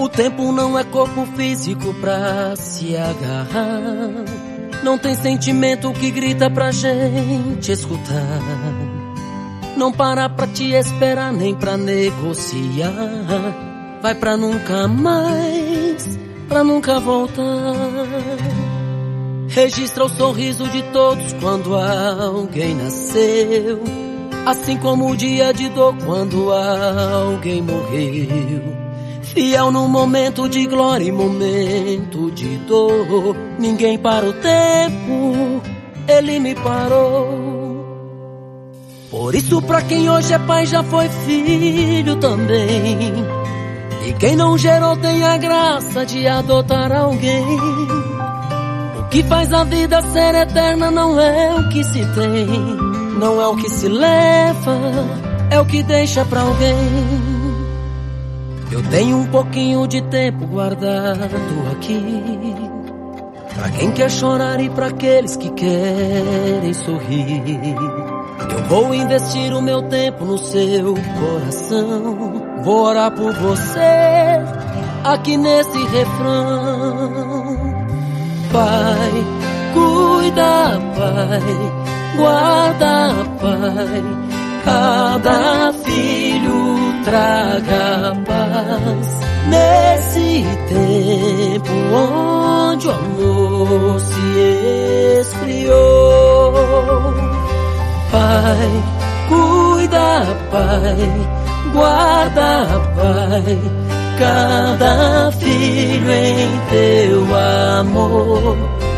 O tempo não é corpo físico pra se agarrar. Não tem sentimento que grita pra gente escutar. Não para pra te esperar nem pra negociar. Vai pra nunca mais, pra nunca voltar. Registra o sorriso de todos quando alguém nasceu, assim como o dia de dor quando alguém morreu. Fiel no momento de glória e momento de dor. Ninguém para o tempo, ele me parou. Por isso pra quem hoje é pai já foi filho também. E quem não gerou tem a graça de adotar alguém. O que faz a vida ser eterna não é o que se tem, não é o que se leva, é o que deixa pra alguém. Eu tenho um pouquinho de tempo guardado aqui, pra quem quer chorar e pra aqueles que querem sorrir. Eu vou investir o meu tempo no seu coração. Vou orar por você aqui nesse refrão. Pai, cuida, Pai, guarda, Pai. Cada filho traga paz nesse tempo onde o amor se esfriou. Pai, cuida, Pai, guarda, Pai, cada filho em teu amor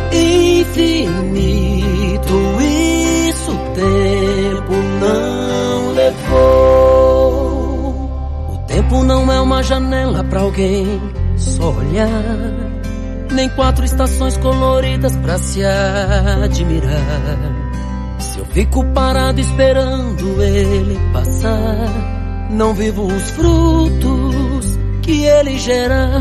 infinito. Isso o tempo não levou. O tempo não é uma janela pra alguém só olhar, nem 4 estações coloridas pra se admirar. Se eu fico parado esperando ele passar, não vivo os frutos que ele gerar.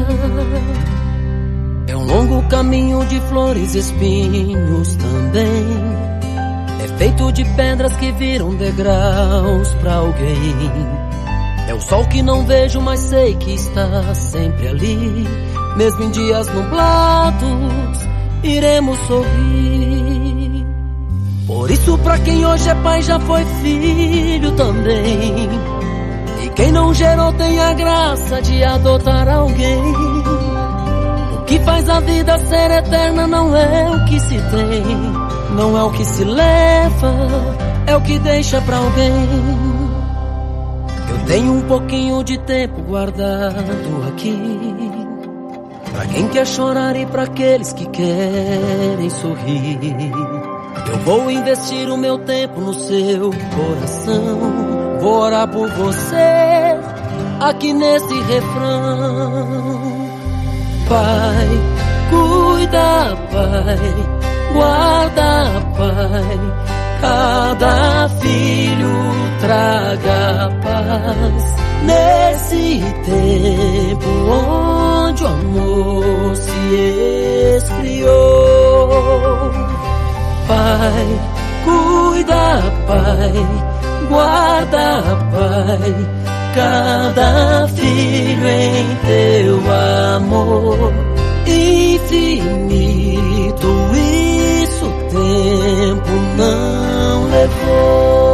É um longo caminho de flores e espinhos também. É feito de pedras que viram degraus pra alguém. É o sol que não vejo, mas sei que está sempre ali. Mesmo em dias nublados, iremos sorrir. Por isso pra quem hoje é pai já foi filho também. E quem não gerou tem a graça de adotar alguém. O que faz a vida ser eterna não é o que se tem, não é o que se leva, é o que deixa pra alguém. Eu tenho um pouquinho de tempo guardado aqui, pra quem quer chorar e pra aqueles que querem sorrir. Eu vou investir o meu tempo no seu coração. Vou orar por você aqui nesse refrão. Pai, cuida, Pai, guarda, Pai, cada filho traga paz nesse tempo onde o amor se esfriou. Pai, cuida, Pai, guarda, Pai, cada filho em teu amor infinito. Isso o tempo não levou.